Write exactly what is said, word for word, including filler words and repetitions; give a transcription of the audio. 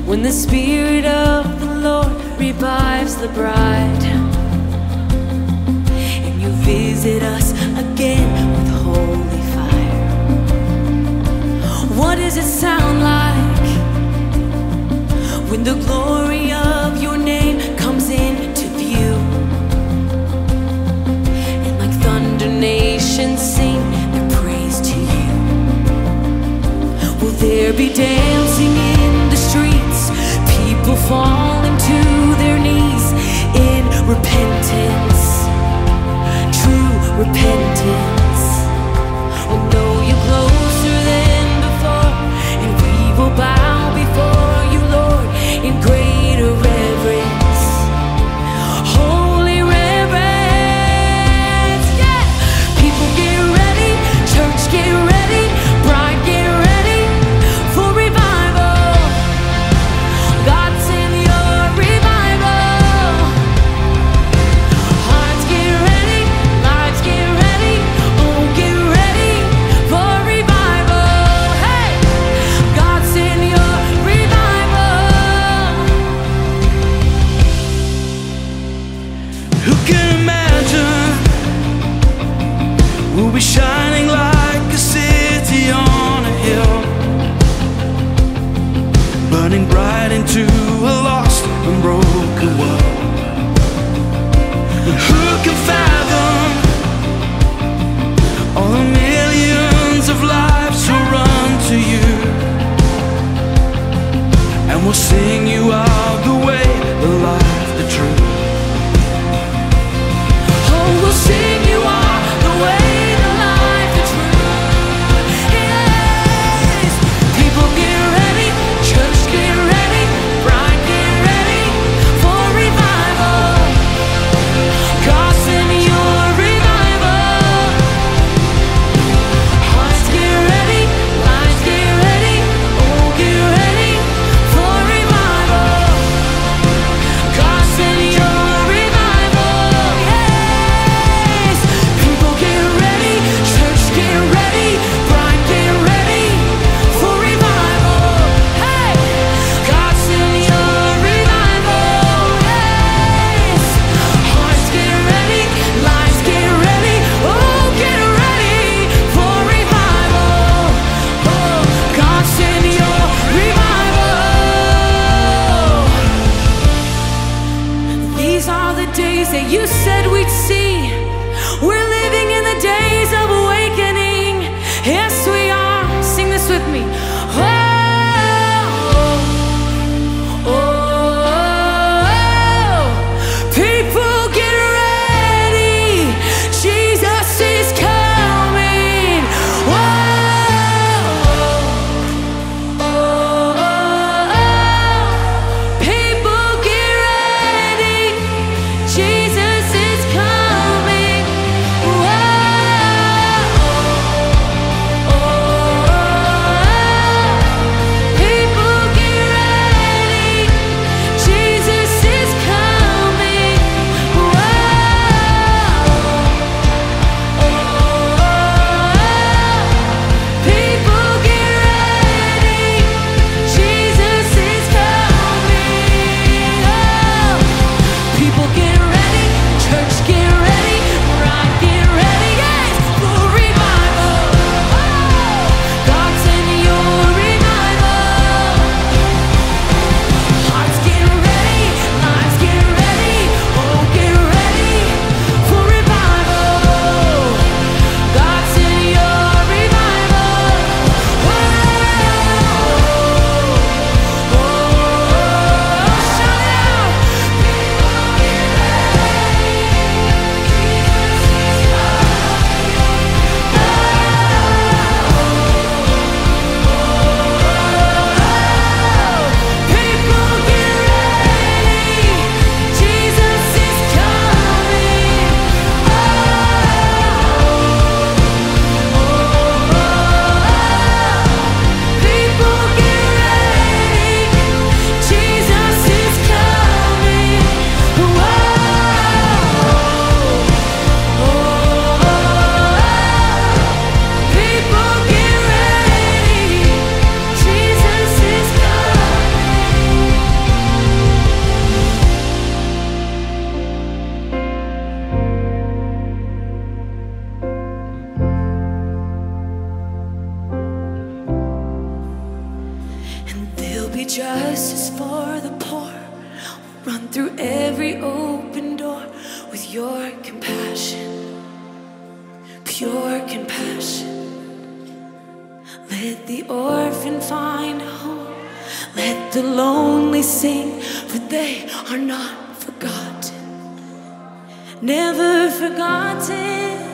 when the Spirit of the Lord revives the bride, and you visit us again with holy fire. What does it sound like when the glory of your name comes into view? And like thunder, nations sing their praise to you. Will there be dancing in the streets, people falling to their knees in repentance, true repentance? We'll know you closer than before, and we will bow before you, Lord, in greater reverence, holy reverence. Yeah! People get ready, church get ready, bride get ready for revival. God send your revival. Hearts get ready, lives get ready, oh get ready for revival. Hey! God send your revival. Who can imagine we'll be shining like a city on a hill, burning bright into a lost and broken world? And who can fathom all the millions of lives who run to you? And we'll sing you out the way, the life, the truth. Oh, we'll sing you all the way, the life, the truth. Yes. People get ready, church get ready, bride get ready for revival. God send your revival. Hearts get ready, lives get ready, oh get ready for revival. God send your revival. Yes. People get ready, church get ready, bride get ready for revival. Hey, God send your revival. Yes. Hearts get ready, lives get ready, oh get ready for revival. Oh, God send your revival. These are the days that you said we'd see. We're living in the days of awakening. Yes, we are. Sing this with me. Oh, oh, oh. People get ready. Jesus is coming. Whoa, oh, oh, oh. People get ready. Jesus is coming. There'll be justice for the poor. Run through every open door with your compassion, pure compassion. Let the orphan find a home. Let the lonely sing, for they are not forgotten, never forgotten.